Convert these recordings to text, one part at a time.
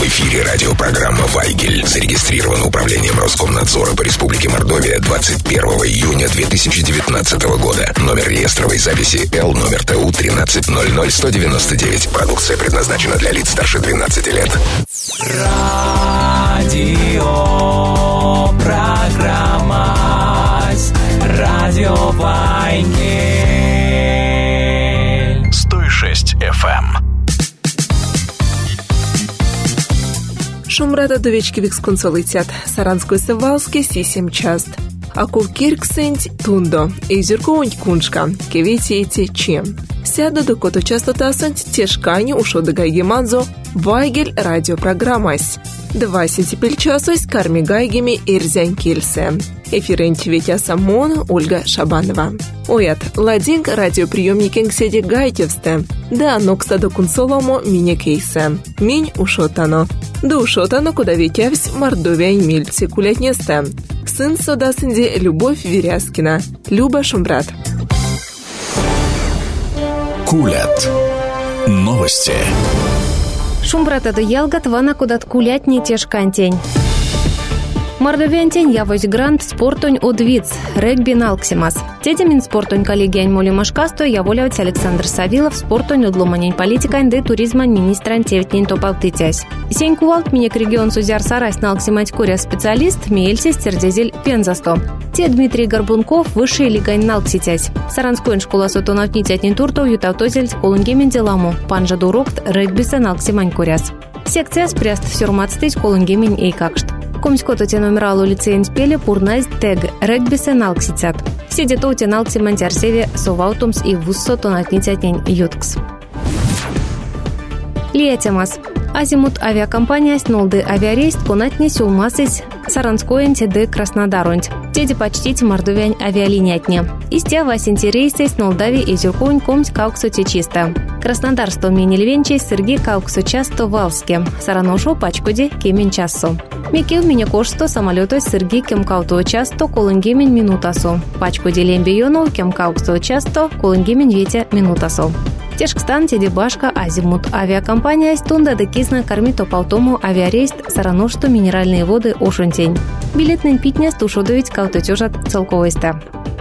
В эфире радиопрограмма «Вайгель». Зарегистрирована Управлением Роскомнадзора по Республике Мордовия 21 июня 2019 года. Номер реестровой записи Л, номер ТУ 1300199. Продукция предназначена для лиц старше 12 лет. Радиопрограмма «Радио Вайгель». 106 FM. Шумрата довечки віксконсолицят. Саранської севалське сісім част. Акул кірксенть тундо. Ізюркоунь куншка. Кевіці чим. Сяду до кото частота сенть тешкані ушо до гайгеманзо. Вайгель радиопрограммась. 20 часось карми гайгеми ирзянь кильсе. Эфирент Ветя Самон, Ольга Шабанова. Оят, ладинг радиоприемникинг седи гайтевсте. Да нокста до кунсоломо мине кейсе. Минь ушотано. Да ушотано куда ветявсь Мордовия мильцы кулятнесте. Сын сода сынде Любовь Веряскина. Люба Шумбрат. Кулят. Новости. Шумбрата до ялгат вана кудат кулять не тешкантень. Мордовиантень явось грант спортонь одвиц, регби налксимас. Тедемин спортонь коллегиань моли машкасто яволявать Александр Савилов спортонь удломанень политикань де туризмань министрань тевтнень топалтытясь. Сень кувалт минек регион сузяр сарась налксимать куря специалист мельси стердезель пензасто. Те Дмитрий Горбунков высший лигань налкситясь. Саранскоин школа сотонавтнитятнень туртов ютавтозель колунгемен деламу. Панжа дурокт регбиса налксимань куряс. Секция спряст всюрмацтыть колунгемен эйкакшт. Комськото те номералу лицеенс пеле пурнайз тег регбисе налкситят. Сидит те налксимань арсеве соваутумс и вуссо тонатнитятнень юткс. Лиетемас. Азимут авиакомпания снолды авиарейст конатне сюлмасыз Саранскоенте де Краснодаронть. Теди почтите мордовянь авиалиниятне. Истя васенти рейсы снолдави и зюрконь комсь кауксо чисто. Краснодар стол менельвенчей Сергей кауксо часто валске. Сараношу пачкуди кемен чассо. Микил минекошто самолетой Сергей кемкауто часто колынгемен минутасо. Пачкуди лембионов кемкауксо часто колынгемен ветя минутасо. Тешкстан Тедибашка Азимут авиакомпания стунда декизна кормит опалтому авиарейст Сараношто минеральные воды Ошунтень. Билетный питня стушодовить каутотежат целковойста.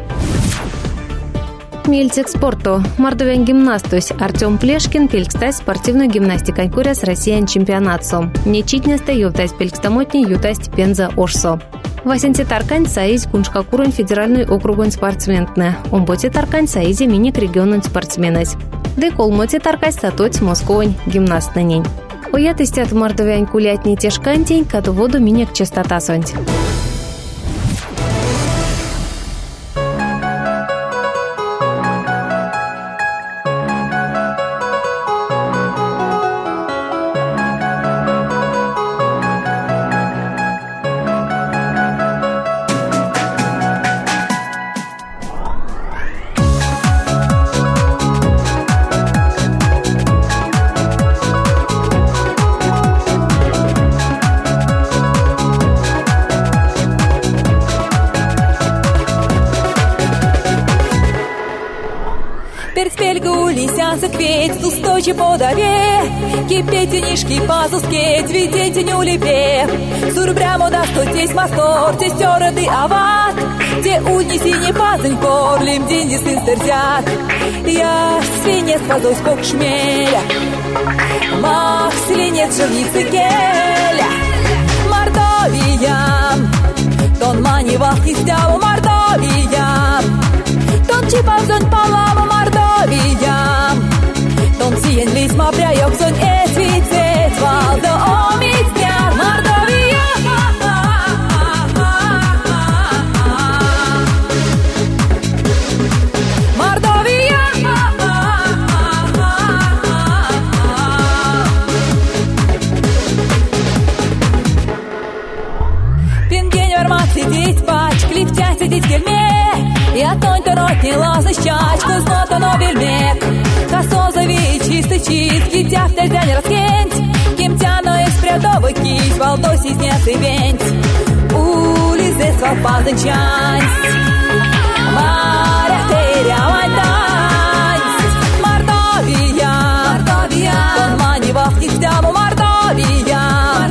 Мельцик спорту. Мордовян гимнастусь Артем Плешкин пелькстась спортивную гимнастикой куря с Россиян чемпионатсо. Нечитнесте ювтась пелькстамотни ютась Пенза Ошсо. Васенти Таркань саиз куншка курон федеральный округон спортсментне. Омботи Таркань саизе миник регионон спортсменась. Де колмоти Таркась сатоть Московонь гимнастнынень. Оят истят мордовянь кулятни тешкантень, кату воду миник частота сонть. Стучи по дове, кипетенишки пазускеть, видетеню лепе. Сурбрямо да стотесь мастор, те стерады ават, те удниси не пазынь корлим, деньги сын стерзят. Я свинец пазой скок шмеля, мах свинец живницы геля. Мордовия, тон мани вахтистяву Мордовия, тон чипазон паламу Мордовия. Тон сиен лисма пряёк сон эсвицет, валда омицня Мордовия. Мордовия. Пингень вармат сидеть, пач, клифтя сидеть в кельме. Я тонь-то ротни лазы щачку, знота но вельмек. Косозови чистый чист, китя в тельзя не раскенть. Кем тяно экспрядовый кись, валдоси снес и венть. Улизе свал пазынчансь, моря теря вальдансь. Мордовия, Мордовия, тон мани вахтистяву Мордовия.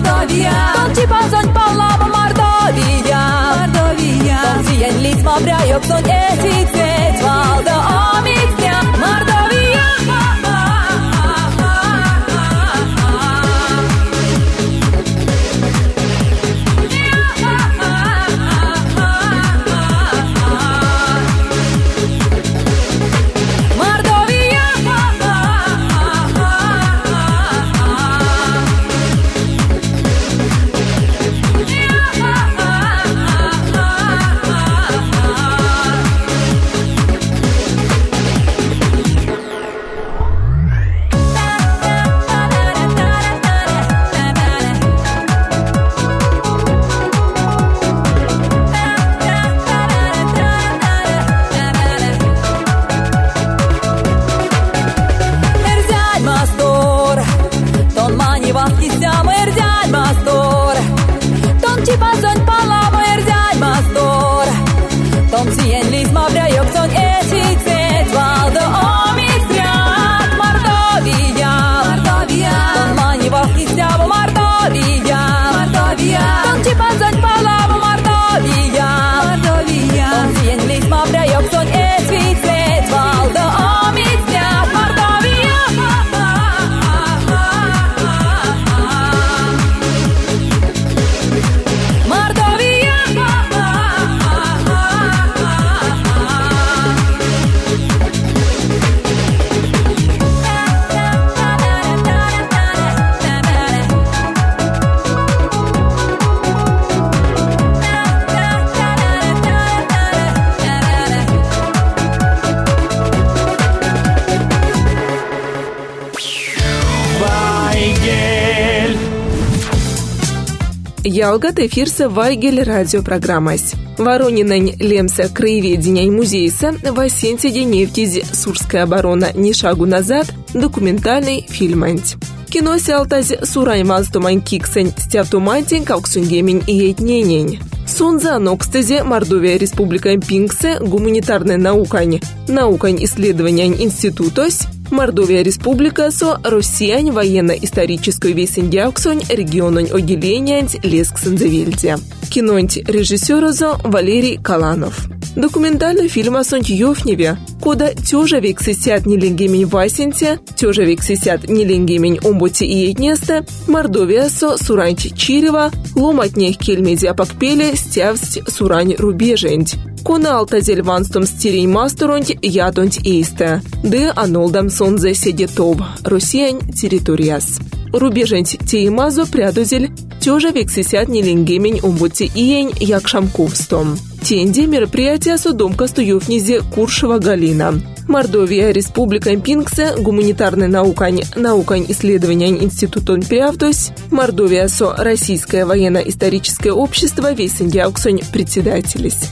Ялгат эфирса Вайгель радиопрограммась. Воронинань лемса краеведения музейса Васенти нефтизи Сурская оборона ни шагу назад документальный фильмант. Кино сялтази сурань мазтумань киксень стявтумантень калксунгемень и этненень. Сонза нокстезе Мордовия Республика Пинксе гуманитарная наукань исследования институтось Мордовия Республика со Россиянь военно-историческую весендяуксонь региононь отделениянь Лесксензевельде. Кинонть режиссерозо Валерий Каланов. Документальный фильм о сонть Ёфневе, кода тёжа век сисят неленгемень Васенте, тёжа век сисят неленгемень Омботи и Этнесте, Мордовия со Сураньч Чирева, ломатнех кельмеди апакпеле стявсть Сурань рубеженть. Кона алтазель ванстом стирень мастеронть ядонть эйсте, де анолдам сонзе седетов, Россиянь территорияс. Рубеженть теимазо прядузель, тёжа век сисят неленгемень Омботи иень якшамковстом. Тенде мероприятия судомка Стуёвнизе Куршева Галина. Мордовия Республика Пинксе гуманитарная наукань исследования институтон Пиавдось. Мордовия со Российское военно-историческое общество Весендяуксонь председателись.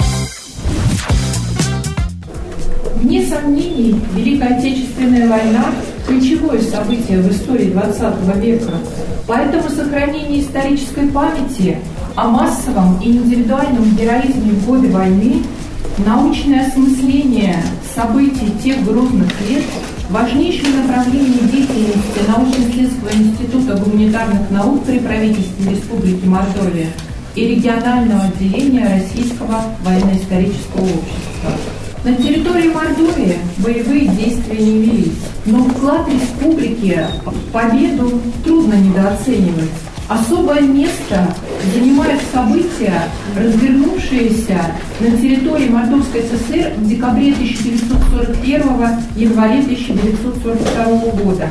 Вне сомнений, Великая Отечественная война – ключевое событие в истории XX века. Поэтому сохранение исторической памяти о массовом и индивидуальном героизме в годы войны, научное осмысление событий тех грозных лет – важнейшее направление деятельности научно-исследовательского института гуманитарных наук при правительстве Республики Мордовия и регионального отделения Российского военно-исторического общества. На территории Мордовии боевые действия не велись, но вклад республики в победу трудно недооценивать. Особое место занимают события, развернувшиеся на территории Мордовской ССР в декабре 1941 – январе 1942 года.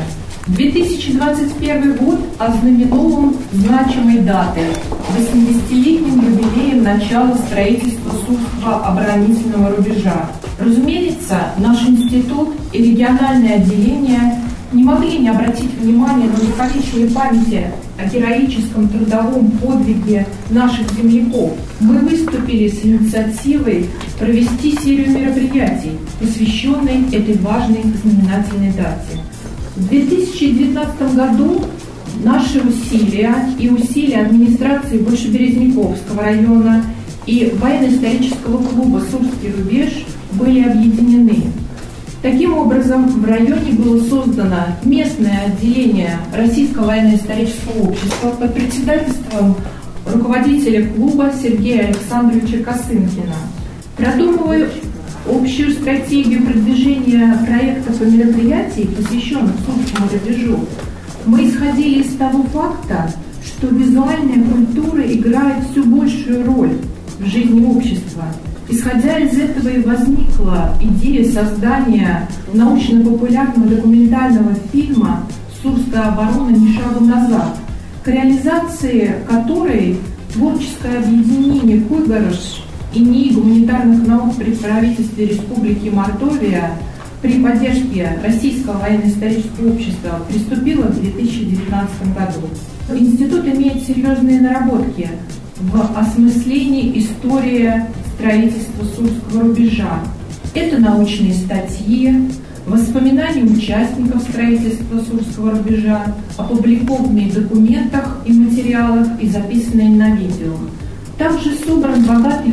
2021 год ознаменован значимой датой – 80-летним юбилеем начала строительства Сурского оборонительного рубежа. Разумеется, наш институт и региональное отделение не могли не обратить внимания на увековечение памяти о героическом трудовом подвиге наших земляков. Мы выступили с инициативой провести серию мероприятий, посвященной этой важной знаменательной дате. В 2019 году наши усилия и усилия администрации Большеберезняковского района и военно-исторического клуба «Сурский рубеж» были объединены. Таким образом, в районе было создано местное отделение Российского военно-исторического общества под председательством руководителя клуба Сергея Александровича Косынкина. Продумывая общую стратегию продвижения проектов и мероприятий, посвященных Сурскому рубежу, мы исходили из того факта, что визуальная культура играет все большую роль в жизни общества. Исходя из этого и возникла идея создания научно-популярного документального фильма «Сурская оборона ни шагу назад», к реализации которой творческое объединение «Куйгарыш» и НИИ гуманитарных наук при правительстве Республики Мордовия при поддержке Российского военно-исторического общества приступило в 2019 году. Институт имеет серьезные наработки в осмыслении истории строительства Сурского рубежа. Это научные статьи, воспоминания участников строительства Сурского рубежа, опубликованные в документах и материалах и записанные на видео. Также собран богатый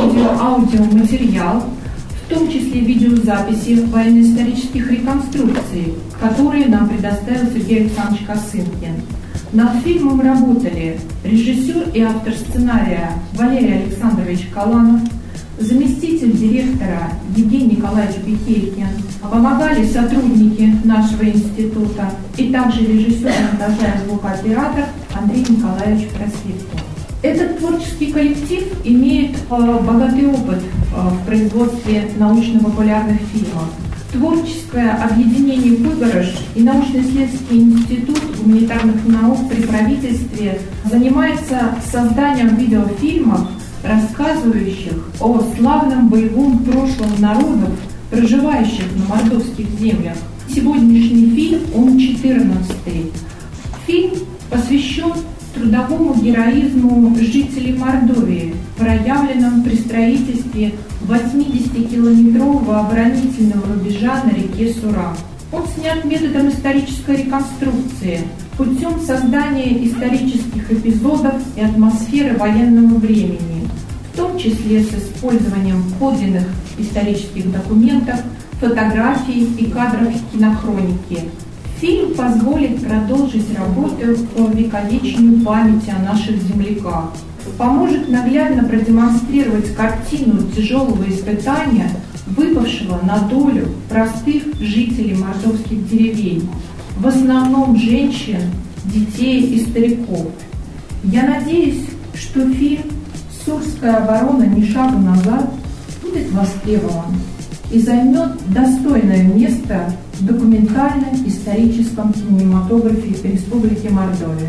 фото-видео-аудиоматериал, в том числе видеозаписи военно-исторических реконструкций, которые нам предоставил Сергей Александрович Косынкин. Над фильмом работали режиссер и автор сценария Валерий Александрович Каланов, заместитель директора Евгений Николаевич Бекейкин, помогали сотрудники нашего института и также режиссер, монтажа и звукооператор Андрей Николаевич Просветкин. Этот творческий коллектив имеет богатый опыт в производстве научно-популярных фильмов. Творческое объединение «Куйгарыш» и научно-исследовательский институт гуманитарных наук при правительстве занимается созданием видеофильмов, рассказывающих о славном боевом прошлом народов, проживающих на мордовских землях. Сегодняшний фильм, он 14-й. Фильм посвящен трудовому героизму жителей Мордовии, проявленном при строительстве 80-километрового оборонительного рубежа на реке Сура. Он снят методом исторической реконструкции, путем создания исторических эпизодов и атмосферы военного времени, в том числе с использованием подлинных исторических документов, фотографий и кадров кинохроники. Фильм позволит продолжить работу по увековечению памяти о наших земляках, поможет наглядно продемонстрировать картину тяжелого испытания, выпавшего на долю простых жителей мордовских деревень, в основном женщин, детей и стариков. Я надеюсь, что фильм «Сурская оборона. Ни шагу назад» будет востребован и займет достойное место в документальном историческом кинематографе Республики Мордовия.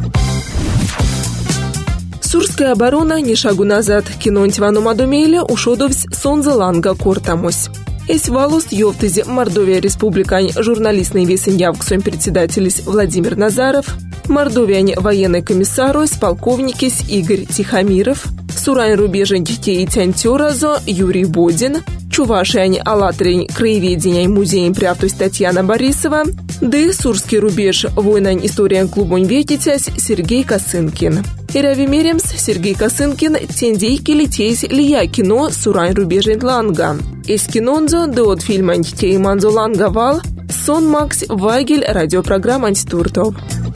Сурская оборона «Ни шагу назад» кинонть вану Мадумейле ушодовсь сонзеланга кортамусь. Эсь валус ёвтызе Мордовия республикань журналистный весен явксом председателис Владимир Назаров, Мордовиань военный комиссарус полковникис Игорь Тихомиров, Сурань рубежень детей тянтёразо Юрий Бодин, Чувашиань алатрень краеведения музеем пряптусь Татьяна Борисова, да Сурский рубеж войнань история клубонь ветитясь Сергей Косынкин. Ирави меремс Сергей Косынкин тендейки летейсь лия кино Сурань рубежень ланга. Из кинонзо да от фильмань тейманзо ланга вал сон Макс Вайгель радиопрограмма антитуртов.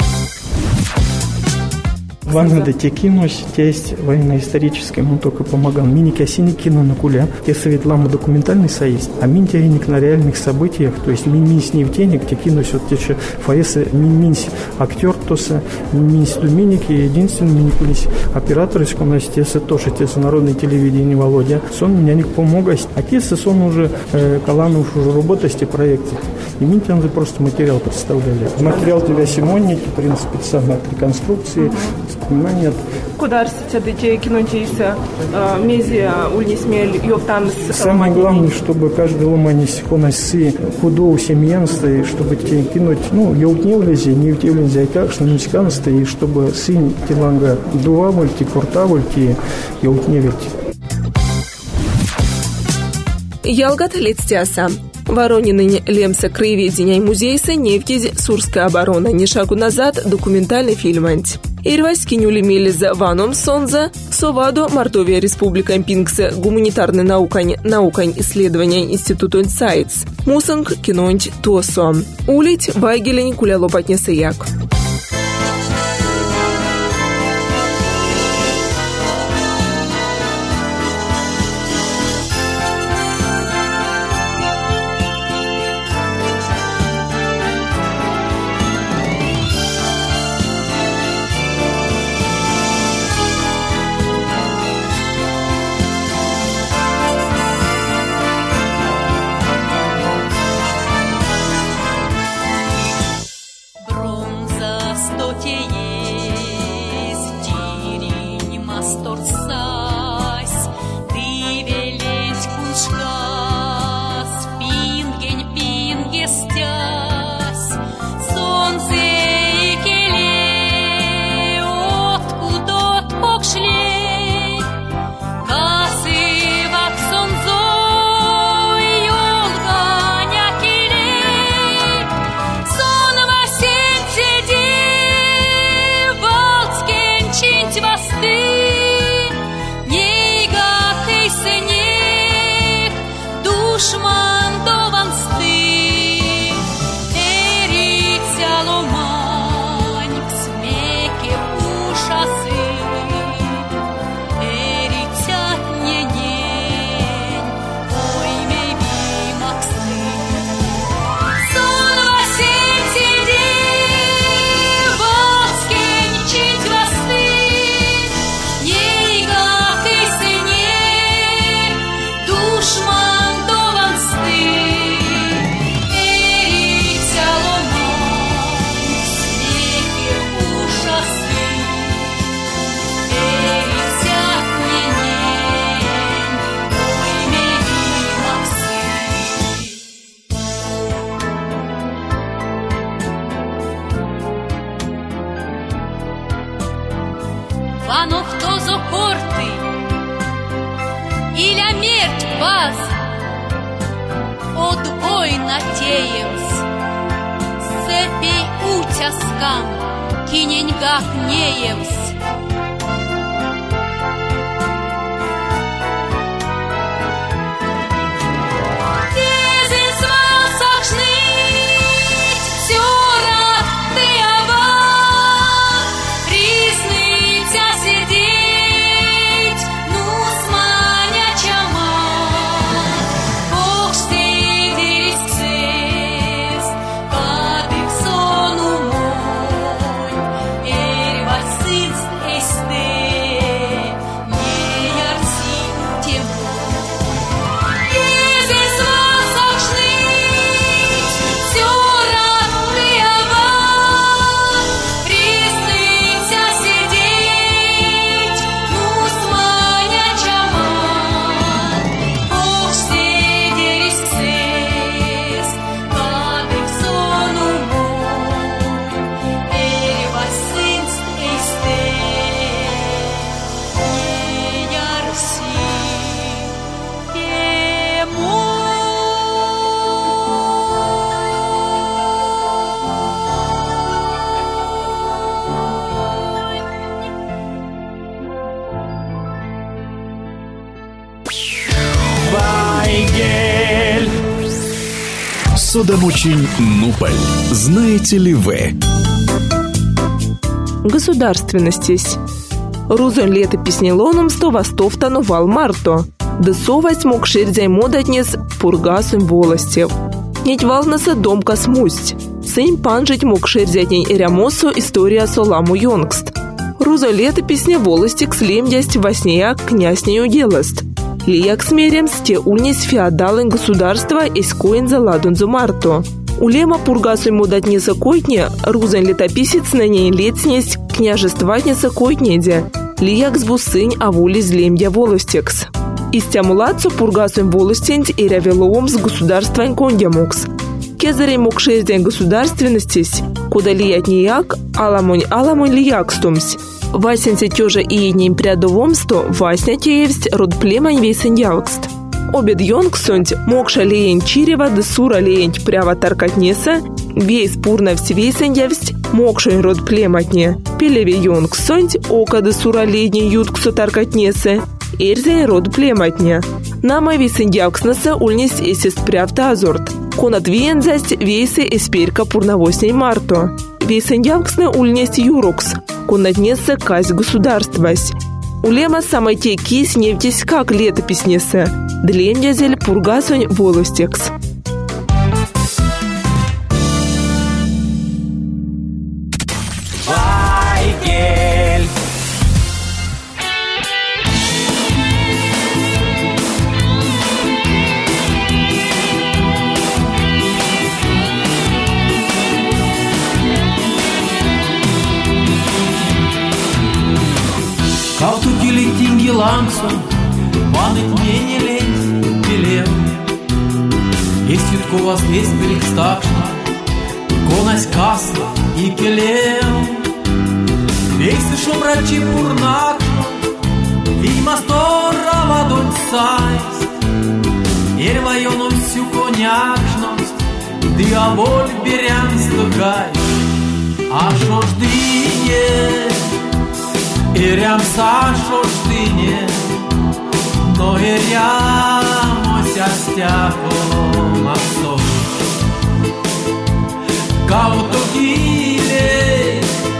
Ванна те кино, есть военно-исторический, он только помогал. Миники осини кино на куля, те совет лама документальный союз, а мин тяник на реальных событиях, то есть мин не в денег, те кино все те че фаесы мин актер тоса мин миники единственный миникулись оператор из комнаты тесы тоже тесы народное телевидение Володя. Сон меня не помогает, а тесы сон уже Каланов уже работости проекты. И мин там просто материал представляли. Материал тебя Симонник, в принципе, самое от реконструкции. Понимание. Куда арсите кинотеиса мези ульнисмель ёвтан. Самое главное, чтобы каждый ломанись коноси худого семьянства, и чтобы те кинуть, ёвтневлези, не ёвтневлези, а как, что мексиканство, и чтобы сын тиланга дувавольти, куртавольти, ёвтневить. Ялгат лецтяса. Воронины лемса краеведения музейса нефтизи Сурская оборона «Ни шагу назад» документальный фильмант. Ирвайский нюлемелиза ваном сонза, соваду Мордовия республика Пинкса гуманитарный наукань исследования института Инсайтс, мусанг кинонть тосо, улить вайгелень кулялопатнеса як. Бронза Ано хто зокорти, Иля мертв вас, Одвой натеемс, Сепей утяскам, Киненьгах неемс. Судомучень Нуполь. Знаете ли вы? Государственностись. Рузон летописни лоном стовастов танувал марто. Десовать мог ширдзай модатнес пургасым волостев. Неть валнаса домка смусть. Сейм панжить мог ширдзятней эрямосу история соламу йонгст. Рузон летописня волостик слемдясть воснеяк князь не уделаст. Лияк смерем сте ульнись феодалын государства эскоин за ладунзу марто. Улема пургасуй модатнеса койтне, рузен летописец на ней летснесть княжестватнеса койтнеде. Лияк сбусынь авули злемдя волостекс. Истямулацу пургасуй волостень и рявеловом с государствань кондямукс. Кезарей мог шердень государственностись, куда лиять нияк, аламонь лияк стумсь. Васенце тёжа и едним прядовомсто Васня теевсть род племань вейсен явкст. Обед йонгсонть мокша леень чирева да сура леень прява таркатнеса, вейс пурна вейсен явсть мокшень род плематне. Пелеве йонгсонть ока да сура леень ютксо таркатнеса, эрзень род плематне. Нама вейсен явкснаса ульнись эсест прявта азорт. Конат виензасть вейсе эсперка пурнавосней марто. Вейсен явксна ульнесть юрокс. Конатнеса кась государствась. Улема самой те кись невтесь как летописнеса. Длемдязель пургасонь волостекс. Вайгель. Калтукили тинги лангсон, ваныть мне не лень, белел. Есть ютко вас весь перекстакшна, конась касла и келел. Вейсы шумрачи пурнакшна, видимо стора ладонь сайст. Ервайону всю конякшность, ты оболь берян стукай. А шо ж ты Ирям Сашо штине, но ирям осястяком отцов. Кауто гиле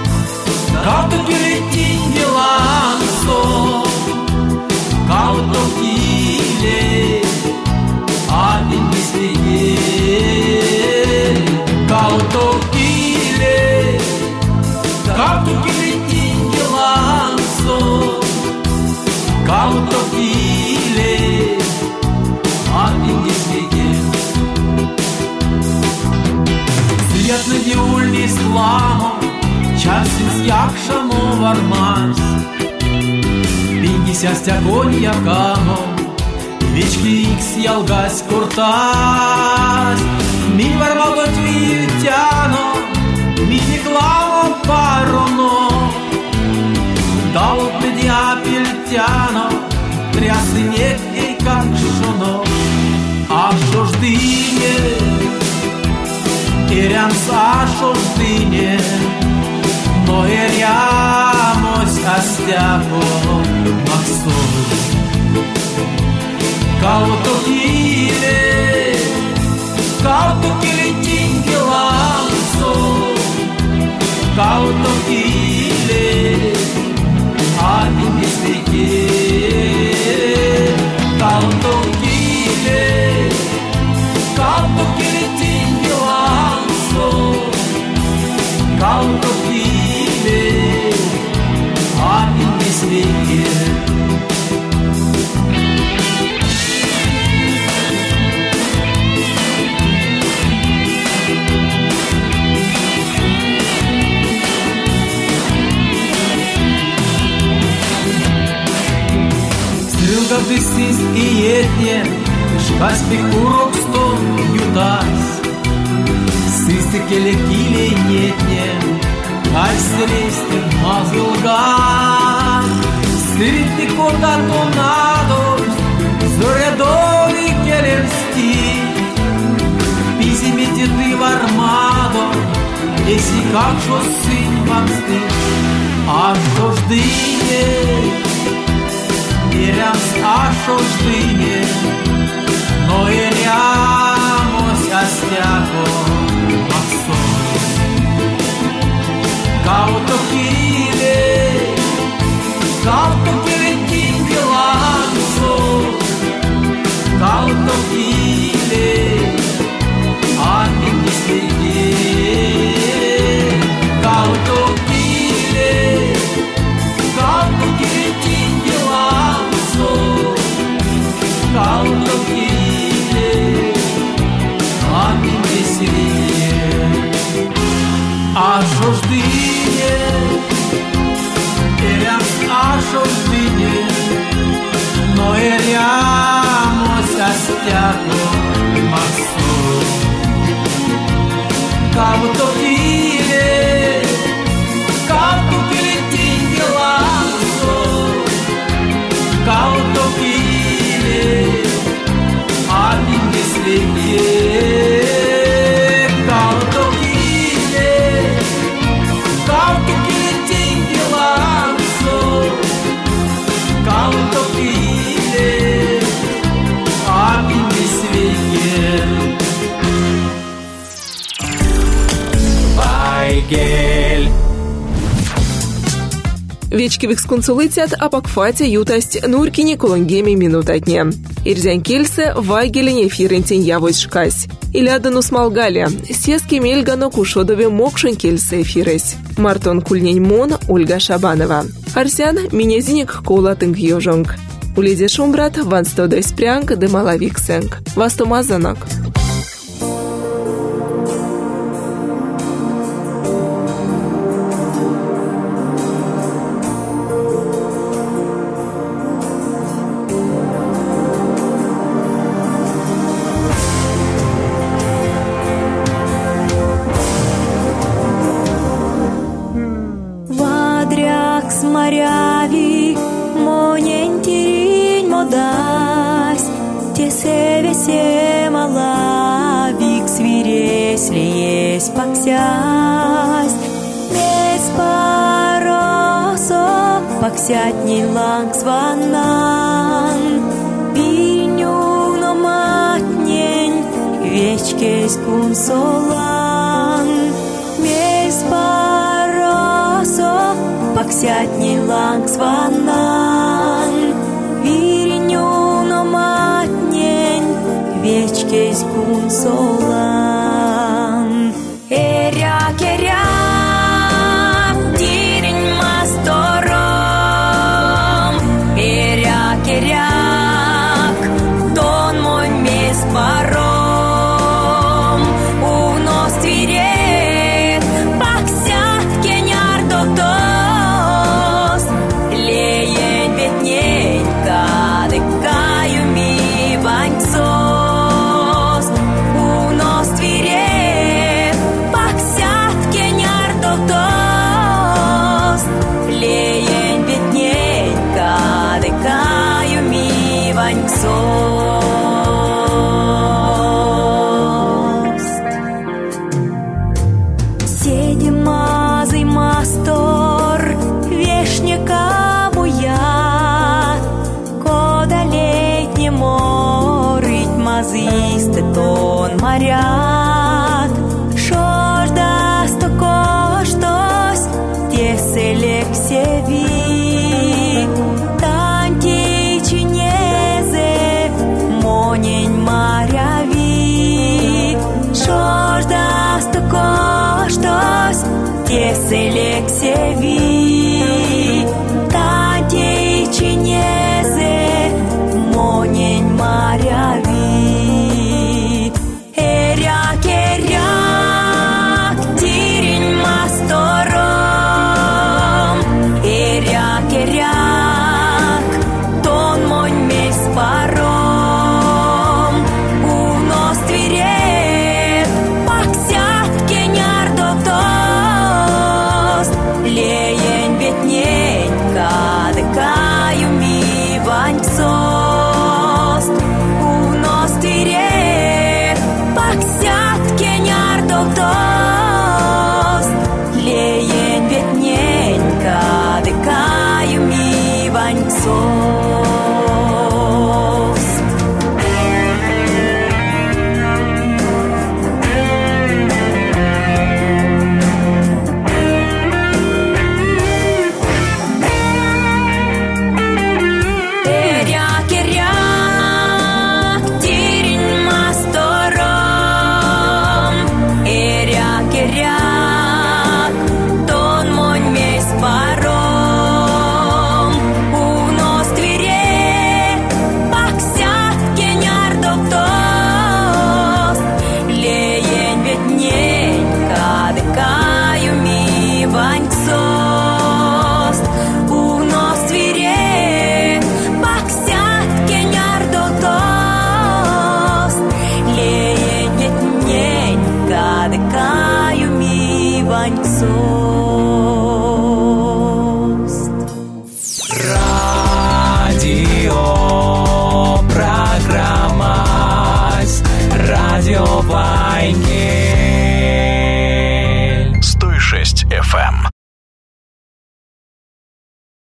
тинги лансо, кауто гиле, а тинги свиге. Кауто гиле тинги лансо, кауто гиле, а тинги свиге. Свет на диульни сламо, часис якшамо вармарс. Пингися стягонья камо, вечки икс ялгась куртас. Мин вармало твиютяно, мини клаво пароно. Дал ascoltine, noi eriamo stiamo maxoni, cauto chile tingi lanzo, cauto chile adi mistike, cauto chile tingi lanzo, cauto chile adi mistike. Visi į jėtnė, škas pikurok sto judas, sisikėlė kyliai nėtnė, kalsėlėsti mazilgan, sirti koda tonados, zoredovi keliamsti, pisimėti tai varmado, esi kakšos sinvamsti, aš doždynė, eram ascoltine, noi eriamo stiamo maxoni, cauto chile tingi lanzo, cauto chile adi mistike, cauto chile tingi lanzo, cauto chile adi mistike. Ascoltine, eram ascoltine, noi eriamo stiamo maxoni, cauto chile tingi lanzo, cauto chile adi mistike, cauto chile tingi lanzo, cauto chile adi mistike. Вайгель. Вечкевик сконсулицят апакфати ютасть нуркини колонгеми минутатне. Ирзян кельсе вайгелине фирентин явойс шкась. Илядану смалгаля, сески мельгано кушодове мокшин кельсе эфирес. Мартон кульнень мон Ольга Шабанова. Арсян минезиник колатынг ёжонг. Улиде шумбрат ванстодой спрянг де малавиксенг. Вастомазанок. Моряви, монентирин модась, те севесе малавик свирес лес паксясь, без паросо паксять не ланг сванан, виню матнень вечкесь кунсолан, без паросо паксять не ланг сванан, вирню но матнень вечкесь кунсолан. Эряк, дирень мастором, эряк, тон мой мес паром, унос твирет, паксят кеняр дотос, леен ветненька, дыкаю ми баньцос, унос твирет, Селексеви, татей чинезе, монень маряви. Эряк, эряк, тирень мастором. Эряк, эряк, тон монь месь паром. Унос тверек, паксят кеняр доктос. Леень ветненька, дыкаю ми ваньсост. Унос тверек, паксят кеняр доктос. Леень ветненька, дыкаю ми ваньсост. Эряк, эряк, тирень мастором. Эряк, эряк, тон монь месь паром. Унос тверек, паксят кеняр доктос. Леень ветненька, дыкаю ми ваньсост. Унос тверек, паксят кеняр доктос. Леень ветненька, дыкаю ми ваньсост. Радио